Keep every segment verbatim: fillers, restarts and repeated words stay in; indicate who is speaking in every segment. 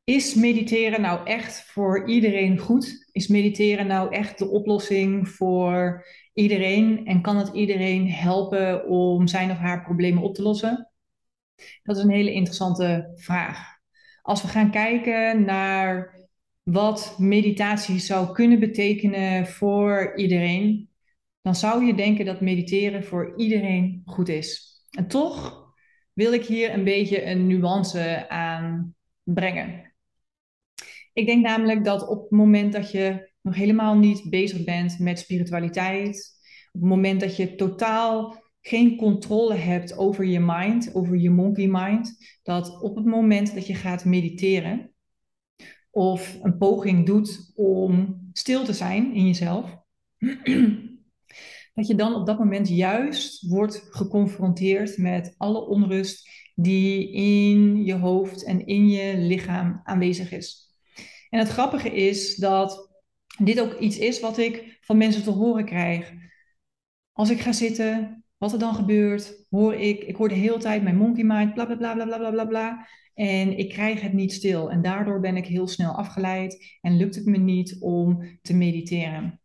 Speaker 1: Is mediteren nou echt voor iedereen goed? Is mediteren nou echt de oplossing voor iedereen? En kan het iedereen helpen om zijn of haar problemen op te lossen? Dat is een hele interessante vraag. Als we gaan kijken naar wat meditatie zou kunnen betekenen voor iedereen, dan zou je denken dat mediteren voor iedereen goed is. En toch wil ik hier een beetje een nuance aan brengen. Ik denk namelijk dat op het moment dat je nog helemaal niet bezig bent met spiritualiteit, op het moment dat je totaal geen controle hebt over je mind, over je monkey mind, dat op het moment dat je gaat mediteren of een poging doet om stil te zijn in jezelf, dat je dan op dat moment juist wordt geconfronteerd met alle onrust die in je hoofd en in je lichaam aanwezig is. En het grappige is dat dit ook iets is wat ik van mensen te horen krijg. Als ik ga zitten, wat er dan gebeurt, hoor ik, ik hoor de hele tijd mijn monkey mind, bla bla bla bla bla bla bla bla. En ik krijg het niet stil. En daardoor ben ik heel snel afgeleid en lukt het me niet om te mediteren.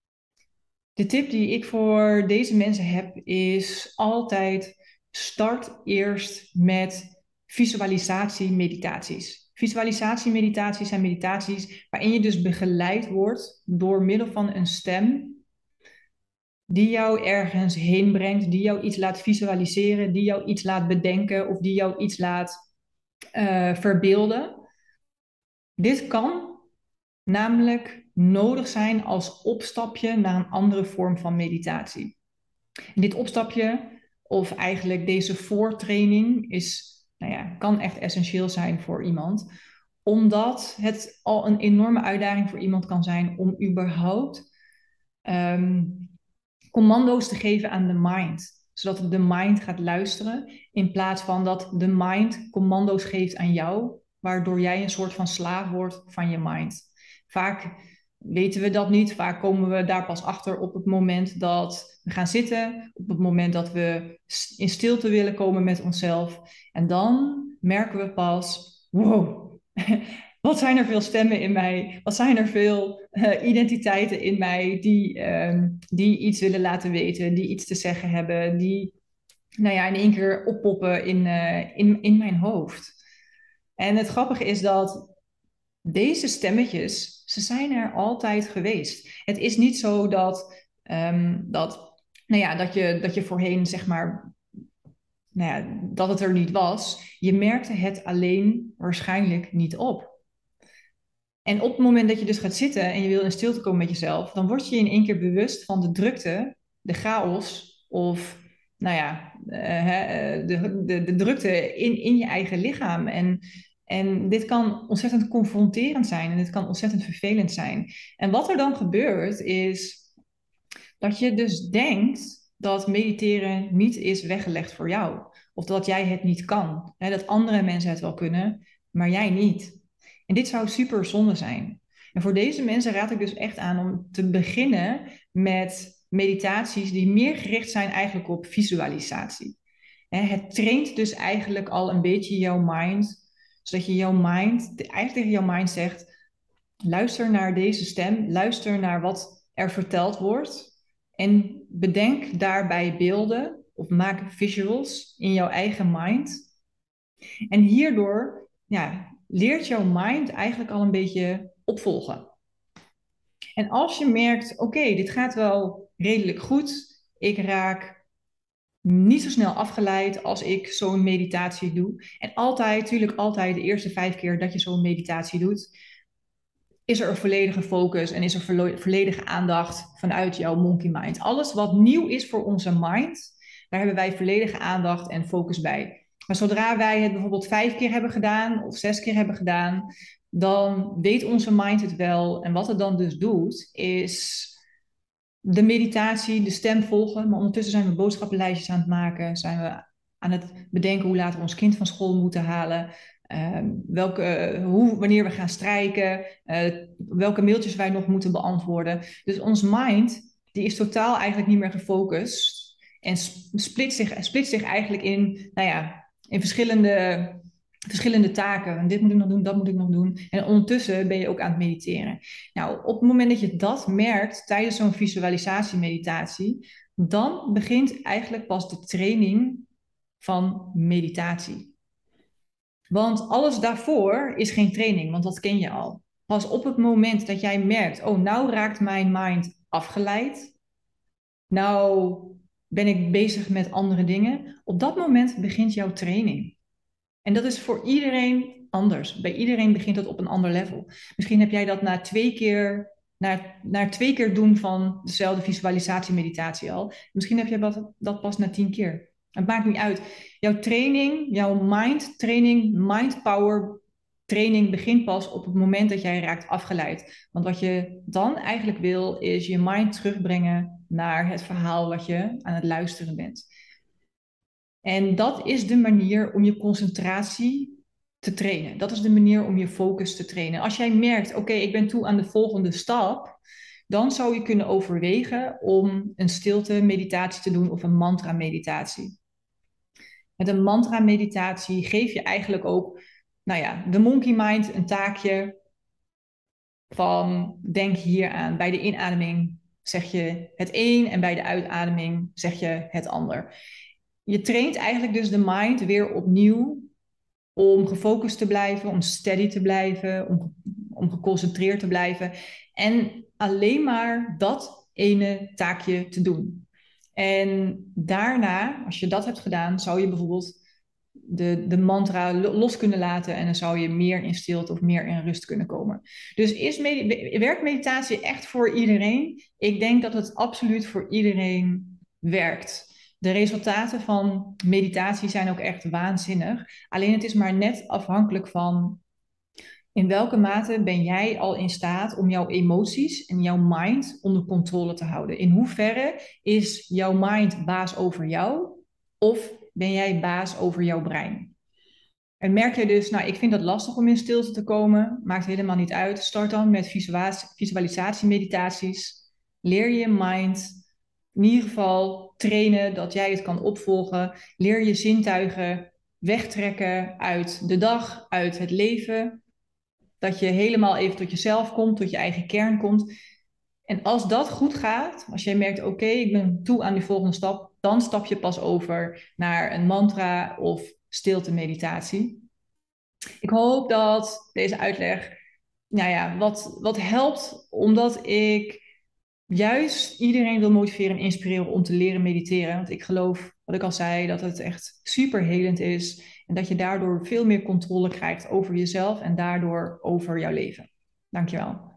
Speaker 1: De tip die ik voor deze mensen heb is altijd start eerst met visualisatie-meditaties. Visualisatie-meditaties zijn meditaties waarin je dus begeleid wordt door middel van een stem die jou ergens heen brengt, die jou iets laat visualiseren, die jou iets laat bedenken of die jou iets laat uh, verbeelden. Dit kan namelijk nodig zijn als opstapje naar een andere vorm van meditatie. En dit opstapje, of eigenlijk deze voortraining, is, nou ja, kan echt essentieel zijn voor iemand, omdat het al een enorme uitdaging voor iemand kan zijn om überhaupt um, commando's te geven aan de mind. Zodat de mind gaat luisteren, in plaats van dat de mind commando's geeft aan jou, waardoor jij een soort van slaaf wordt van je mind. Vaak weten we dat niet. Vaak komen we daar pas achter op het moment dat we gaan zitten, op het moment dat we in stilte willen komen met onszelf. En dan merken we pas, wow, wat zijn er veel stemmen in mij? Wat zijn er veel uh, identiteiten in mij die, uh, die iets willen laten weten, die iets te zeggen hebben, die nou ja, in één keer oppoppen in, uh, in, in mijn hoofd. En het grappige is dat deze stemmetjes, ze zijn er altijd geweest. Het is niet zo dat, um, dat, nou ja, dat, je, dat je voorheen, zeg maar, nou ja, dat het er niet was. Je merkte het alleen waarschijnlijk niet op. En op het moment dat je dus gaat zitten en je wil in stilte komen met jezelf, dan word je in één keer bewust van de drukte, de chaos of, nou ja, uh, de, de, de drukte in, in je eigen lichaam. En, en dit kan ontzettend confronterend zijn en dit kan ontzettend vervelend zijn. En wat er dan gebeurt is dat je dus denkt dat mediteren niet is weggelegd voor jou. Of dat jij het niet kan. Hè, dat andere mensen het wel kunnen, maar jij niet. En dit zou super zonde zijn. En voor deze mensen raad ik dus echt aan om te beginnen met meditaties die meer gericht zijn eigenlijk op visualisatie. Het traint dus eigenlijk al een beetje jouw mind, zodat je jouw mind, eigenlijk tegen jouw mind zegt, luister naar deze stem, luister naar wat er verteld wordt en bedenk daarbij beelden of maak visuals in jouw eigen mind. En hierdoor ja, leert jouw mind eigenlijk al een beetje opvolgen. En als je merkt, oké, okay, dit gaat wel redelijk goed, ik raak niet zo snel afgeleid als ik zo'n meditatie doe. En altijd, natuurlijk altijd, de eerste vijf keer dat je zo'n meditatie doet, is er een volledige focus en is er volledige aandacht vanuit jouw monkey mind. Alles wat nieuw is voor onze mind, daar hebben wij volledige aandacht en focus bij. Maar zodra wij het bijvoorbeeld vijf keer hebben gedaan of zes keer hebben gedaan, dan weet onze mind het wel. En wat het dan dus doet, is de meditatie, de stem volgen. Maar ondertussen zijn we boodschappenlijstjes aan het maken, zijn we aan het bedenken hoe laten we ons kind van school moeten halen. Uh, welke, hoe, wanneer we gaan strijken, uh, welke mailtjes wij nog moeten beantwoorden. Dus ons mind, die is totaal eigenlijk niet meer gefocust en splitst zich, splitst zich eigenlijk in, nou ja, in verschillende verschillende taken. En dit moet ik nog doen, dat moet ik nog doen. En ondertussen ben je ook aan het mediteren. Nou, op het moment dat je dat merkt tijdens zo'n visualisatie-meditatie, dan begint eigenlijk pas de training van meditatie. Want alles daarvoor is geen training, want dat ken je al. Pas op het moment dat jij merkt, oh, nou raakt mijn mind afgeleid. Nou ben ik bezig met andere dingen. Op dat moment begint jouw training. En dat is voor iedereen anders. Bij iedereen begint dat op een ander level. Misschien heb jij dat na twee keer, na, na twee keer doen van dezelfde visualisatie-meditatie al. Misschien heb jij dat, dat pas na tien keer. Het maakt niet uit. Jouw training, jouw mind training, mind power training begint pas op het moment dat jij raakt afgeleid. Want wat je dan eigenlijk wil, is je mind terugbrengen naar het verhaal wat je aan het luisteren bent. En dat is de manier om je concentratie te trainen. Dat is de manier om je focus te trainen. Als jij merkt, oké, okay, ik ben toe aan de volgende stap, dan zou je kunnen overwegen om een stilte meditatie te doen of een mantra meditatie. Met een mantra meditatie geef je eigenlijk ook, nou ja, de monkey mind een taakje van denk hier aan. Bij de inademing zeg je het een en bij de uitademing zeg je het ander. Je traint eigenlijk dus de mind weer opnieuw om gefocust te blijven, om steady te blijven, om, om geconcentreerd te blijven en alleen maar dat ene taakje te doen. En daarna, als je dat hebt gedaan, zou je bijvoorbeeld de, de mantra los kunnen laten en dan zou je meer in stilte of meer in rust kunnen komen. Dus is med- werkt meditatie echt voor iedereen? Ik denk dat het absoluut voor iedereen werkt. De resultaten van meditatie zijn ook echt waanzinnig. Alleen het is maar net afhankelijk van in welke mate ben jij al in staat om jouw emoties en jouw mind onder controle te houden. In hoeverre is jouw mind baas over jou of ben jij baas over jouw brein? En merk je dus, nou, ik vind dat lastig om in stilte te komen, maakt helemaal niet uit. Start dan met visualisatie-meditaties. Leer je mind in ieder geval trainen dat jij het kan opvolgen. Leer je zintuigen wegtrekken uit de dag, uit het leven. Dat je helemaal even tot jezelf komt, tot je eigen kern komt. En als dat goed gaat, als jij merkt, oké, okay, ik ben toe aan die volgende stap, dan stap je pas over naar een mantra of stilte meditatie. Ik hoop dat deze uitleg, nou ja, wat, wat helpt, omdat ik juist iedereen wil motiveren en inspireren om te leren mediteren. Want ik geloof, wat ik al zei, dat het echt super helend is en dat je daardoor veel meer controle krijgt over jezelf en daardoor over jouw leven. Dankjewel.